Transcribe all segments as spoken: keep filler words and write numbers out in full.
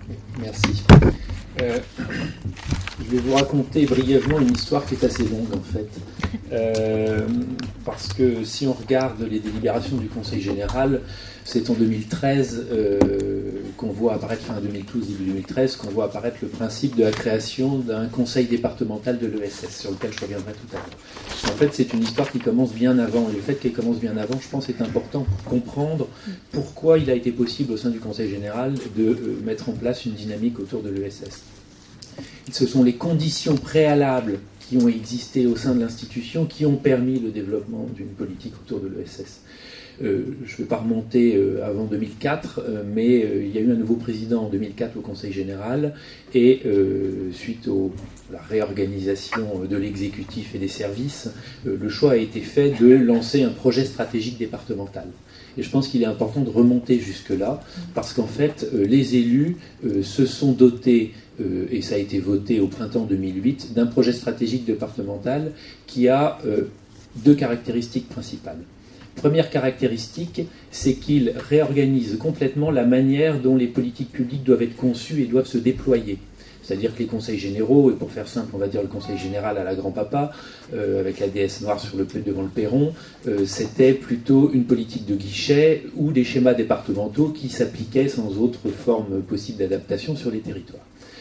Merci. Euh, je vais vous raconter brièvement une histoire qui est assez longue en fait. Euh, parce que si on regarde les délibérations du Conseil général, c'est en deux mille treize euh, qu'on voit apparaître, fin deux mille douze, début deux mille treize, qu'on voit apparaître le principe de la création d'un conseil départemental de l'E S S, sur lequel je reviendrai tout à l'heure. En fait, c'est une histoire qui commence bien avant, et le fait qu'elle commence bien avant, je pense, est important pour comprendre pourquoi il a été possible au sein du Conseil général de euh, mettre en place une dynamique autour de l'E S S. Ce sont les conditions préalables qui ont existé au sein de l'institution qui ont permis le développement d'une politique autour de l'E S S. Euh, je ne vais pas remonter euh, avant deux mille quatre, euh, mais euh, il y a eu un nouveau président en deux mille quatre au Conseil général, et euh, suite au, à la réorganisation de l'exécutif et des services, euh, le choix a été fait de lancer un projet stratégique départemental. Et je pense qu'il est important de remonter jusque-là, parce qu'en fait, euh, les élus euh, se sont dotés, euh, et ça a été voté au printemps deux mille huit, d'un projet stratégique départemental qui a euh, deux caractéristiques principales. Première caractéristique, c'est qu'il réorganise complètement la manière dont les politiques publiques doivent être conçues et doivent se déployer. C'est-à-dire que les conseils généraux, et pour faire simple, on va dire le conseil général à la grand-papa, euh, avec la déesse noire sur le, devant le perron, euh, c'était plutôt une politique de guichet ou des schémas départementaux qui s'appliquaient sans autre forme possible d'adaptation sur les territoires.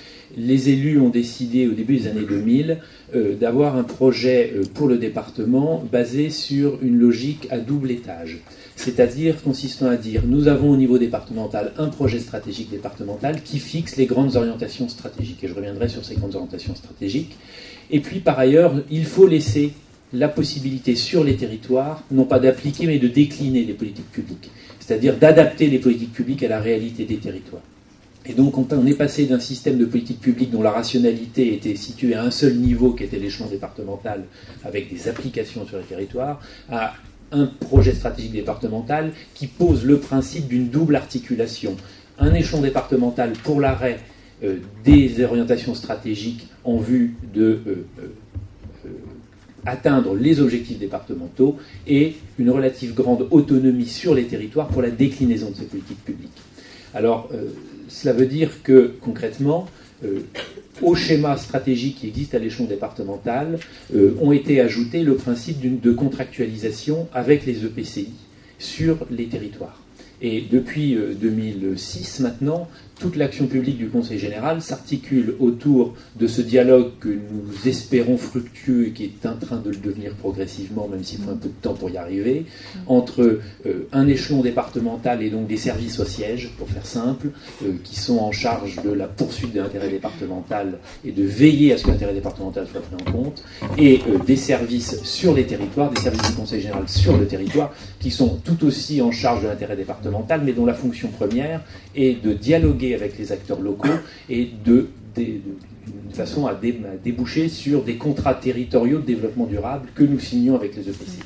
Les élus ont décidé au début des années deux mille euh, d'avoir un projet euh, pour le département basé sur une logique à double étage. C'est-à-dire consistant à dire nous avons au niveau départemental un projet stratégique départemental qui fixe les grandes orientations stratégiques. Et je reviendrai sur ces grandes orientations stratégiques. Et puis par ailleurs, il faut laisser la possibilité sur les territoires, non pas d'appliquer mais de décliner les politiques publiques. C'est-à-dire d'adapter les politiques publiques à la réalité des territoires. Et donc on est passé d'un système de politique publique dont la rationalité était située à un seul niveau, qui était l'échelon départemental, avec des applications sur les territoires, à un projet stratégique départemental qui pose le principe d'une double articulation. Un échelon départemental pour l'arrêt euh, des orientations stratégiques en vue de euh, euh, atteindre les objectifs départementaux et une relative grande autonomie sur les territoires pour la déclinaison de ces politiques publiques. Alors, euh, cela veut dire que, concrètement, euh, au schéma stratégique qui existe à l'échelon départemental, euh, ont été ajoutés le principe d'une, de contractualisation avec les E P C I sur les territoires. Et depuis euh, deux mille six, maintenant, toute l'action publique du Conseil général s'articule autour de ce dialogue que nous espérons fructueux et qui est en train de le devenir progressivement, même s'il faut un peu de temps pour y arriver, entre euh, un échelon départemental et donc des services au siège, pour faire simple, euh, qui sont en charge de la poursuite de l'intérêt départemental et de veiller à ce que l'intérêt départemental soit pris en compte, et euh, des services sur les territoires, des services du Conseil général sur le territoire, qui sont tout aussi en charge de l'intérêt départemental, mais dont la fonction première est de dialoguer avec les acteurs locaux et de, de, de, d'une façon à, dé, à déboucher sur des contrats territoriaux de développement durable que nous signons avec les E P C I.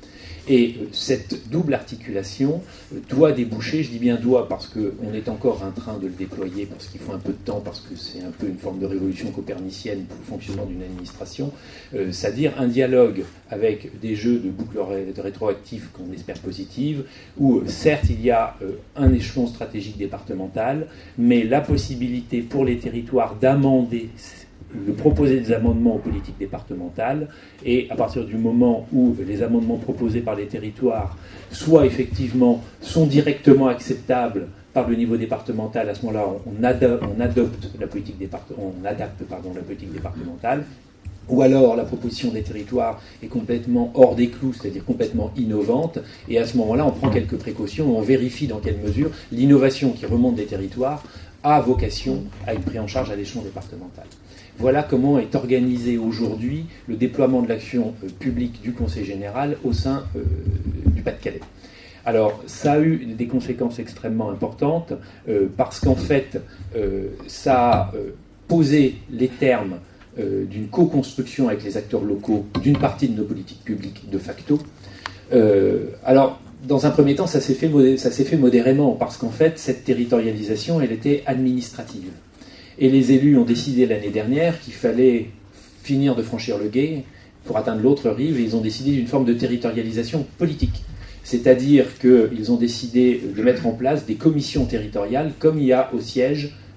Et euh, cette double articulation euh, doit déboucher, je dis bien doit parce qu'on est encore en train de le déployer, parce qu'il faut un peu de temps, parce que c'est un peu une forme de révolution copernicienne pour le fonctionnement d'une administration, euh, c'est-à-dire un dialogue avec des jeux de boucles ré- rétroactives qu'on espère positives, où euh, certes il y a euh, un échelon stratégique départemental, mais la possibilité pour les territoires d'amender, de proposer des amendements aux politiques départementales, et à partir du moment où les amendements proposés par les territoires soit effectivement sont directement acceptables par le niveau départemental, à ce moment-là on, ado- on adopte la politique départ- on adapte pardon, la politique départementale, ou alors la proposition des territoires est complètement hors des clous, c'est-à-dire complètement innovante, et à ce moment-là on prend quelques précautions, on vérifie dans quelle mesure l'innovation qui remonte des territoires a vocation à être prise en charge à l'échelon départemental. Voilà comment est organisé aujourd'hui le déploiement de l'action euh, publique du Conseil général au sein euh, du Pas-de-Calais. Alors, ça a eu des conséquences extrêmement importantes euh, parce qu'en fait, euh, ça a euh, posé les termes euh, d'une co-construction avec les acteurs locaux d'une partie de nos politiques publiques de facto. Euh, alors, dans un premier temps, ça s'est fait, modé- ça s'est fait modérément parce qu'en fait, cette territorialisation, elle était administrative. Et les élus ont décidé l'année dernière qu'il fallait finir de franchir le gué pour atteindre l'autre rive, et ils ont décidé d'une forme de territorialisation politique. C'est-à-dire qu'ils ont décidé de mettre en place des commissions territoriales, comme il y a au siège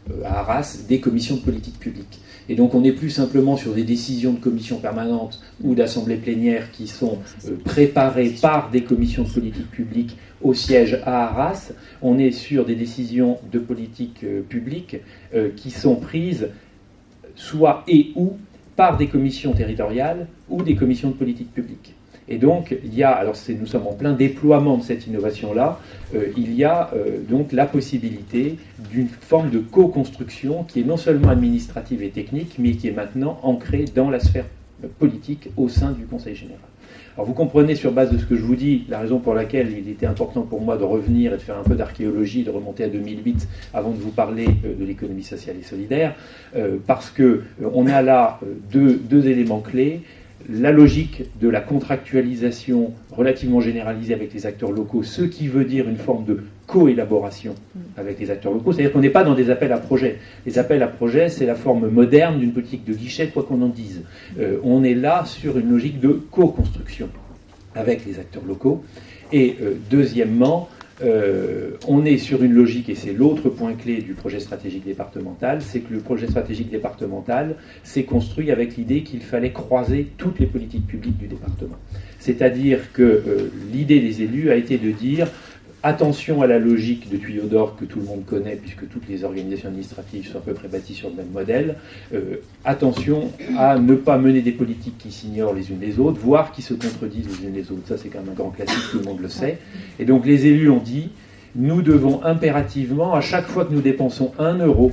à Arras des commissions de politique publique. Et donc on n'est plus simplement sur des décisions de commissions permanentes ou d'assemblées plénières qui sont euh, préparées par des commissions de politique publique au siège à Arras, on est sur des décisions de politique euh, publique euh, qui sont prises soit et ou par des commissions territoriales ou des commissions de politique publique. Et donc, il y a, alors c'est, nous sommes en plein déploiement de cette innovation-là, euh, il y a euh, donc la possibilité d'une forme de co-construction qui est non seulement administrative et technique, mais qui est maintenant ancrée dans la sphère politique au sein du Conseil général. Alors vous comprenez sur base de ce que je vous dis, la raison pour laquelle il était important pour moi de revenir et de faire un peu d'archéologie, de remonter à deux mille huit avant de vous parler euh, de l'économie sociale et solidaire, euh, parce que euh, on a là euh, deux, deux éléments clés. La logique de la contractualisation relativement généralisée avec les acteurs locaux, ce qui veut dire une forme de co-élaboration avec les acteurs locaux. C'est-à-dire qu'on n'est pas dans des appels à projets. Les appels à projets, c'est la forme moderne d'une politique de guichet, quoi qu'on en dise. Euh, on est là sur une logique de co-construction avec les acteurs locaux. Et euh, deuxièmement, Euh, on est sur une logique, et c'est l'autre point clé du projet stratégique départemental, c'est que le projet stratégique départemental s'est construit avec l'idée qu'il fallait croiser toutes les politiques publiques du département. C'est-à-dire que euh, l'idée des élus a été de dire attention à la logique de tuyau d'or que tout le monde connaît, puisque toutes les organisations administratives sont à peu près bâties sur le même modèle. Euh, attention à ne pas mener des politiques qui s'ignorent les unes les autres, voire qui se contredisent les unes les autres. Ça, c'est quand même un grand classique, tout le monde le sait. Et donc les élus ont dit, nous devons impérativement, à chaque fois que nous dépensons un euro,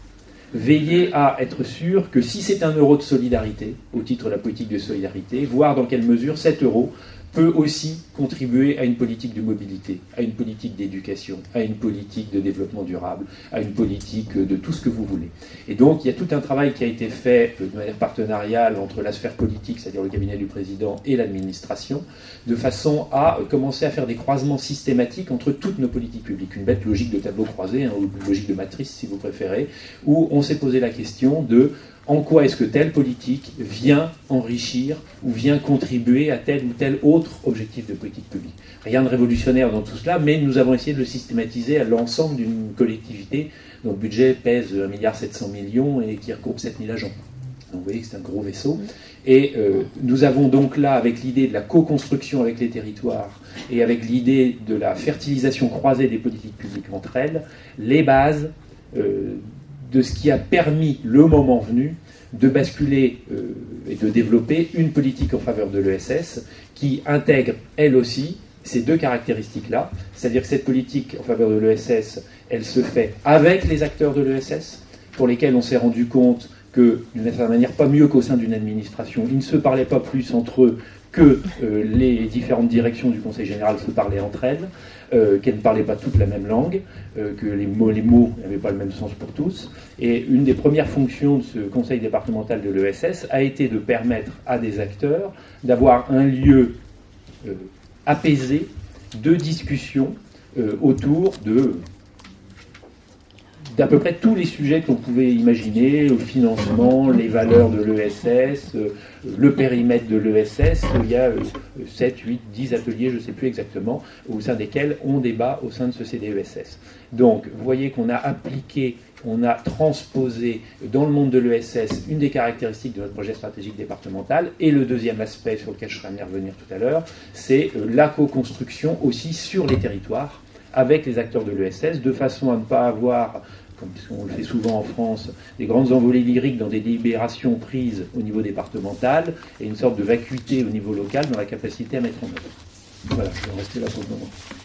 veiller à être sûr que si c'est un euro de solidarité, au titre de la politique de solidarité, voir dans quelle mesure cet euro peut aussi contribuer à une politique de mobilité, à une politique d'éducation, à une politique de développement durable, à une politique de tout ce que vous voulez. Et donc, il y a tout un travail qui a été fait de manière partenariale entre la sphère politique, c'est-à-dire le cabinet du président, et l'administration, de façon à commencer à faire des croisements systématiques entre toutes nos politiques publiques. Une bête logique de tableau croisé, hein, ou une logique de matrice, si vous préférez, où on s'est posé la question de en quoi est-ce que telle politique vient enrichir ou vient contribuer à tel ou tel autre objectif de politique publique. Rien de révolutionnaire dans tout cela, mais nous avons essayé de le systématiser à l'ensemble d'une collectivité dont le budget pèse un milliard sept cents millions et qui regroupe sept mille agents. Donc vous voyez que c'est un gros vaisseau. Et euh, nous avons donc là, avec l'idée de la co-construction avec les territoires et avec l'idée de la fertilisation croisée des politiques publiques entre elles, les bases euh, de ce qui a permis, le moment venu, de basculer euh, et de développer une politique en faveur de l'E S S qui intègre, elle aussi, ces deux caractéristiques-là. C'est-à-dire que cette politique en faveur de l'E S S, elle se fait avec les acteurs de l'E S S, pour lesquels on s'est rendu compte que, d'une certaine manière, pas mieux qu'au sein d'une administration, ils ne se parlaient pas plus entre eux que euh, les différentes directions du Conseil général se parlaient entre elles, euh, qu'elles ne parlaient pas toutes la même langue, euh, que les mots les mots n'avaient pas le même sens pour tous. Et une des premières fonctions de ce Conseil départemental de l'E S S a été de permettre à des acteurs d'avoir un lieu euh, apaisé de discussion euh, autour de d'à peu près tous les sujets qu'on pouvait imaginer, le financement, les valeurs de l'E S S, le périmètre de l'E S S. Il y a sept, huit, dix ateliers, je ne sais plus exactement, au sein desquels on débat au sein de ce C D E S S. Donc, vous voyez qu'on a appliqué, on a transposé dans le monde de l'E S S une des caractéristiques de notre projet stratégique départemental. Et le deuxième aspect sur lequel je serai amené à revenir tout à l'heure, c'est la co-construction aussi sur les territoires avec les acteurs de l'E S S, de façon à ne pas avoir, comme on le fait souvent en France, des grandes envolées lyriques dans des délibérations prises au niveau départemental et une sorte de vacuité au niveau local dans la capacité à mettre en œuvre. Voilà, je vais rester là pour le moment.